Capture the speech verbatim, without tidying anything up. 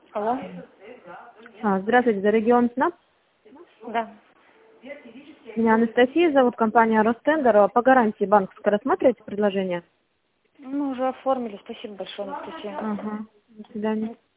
Алло. А, здравствуйте, это регион СНАП. Да. Меня Анастасия зовут, компания Ростендер. По гарантии банковской рассматриваете предложение? Мы уже оформили. Спасибо большое, Анастасия. Ага. До свидания.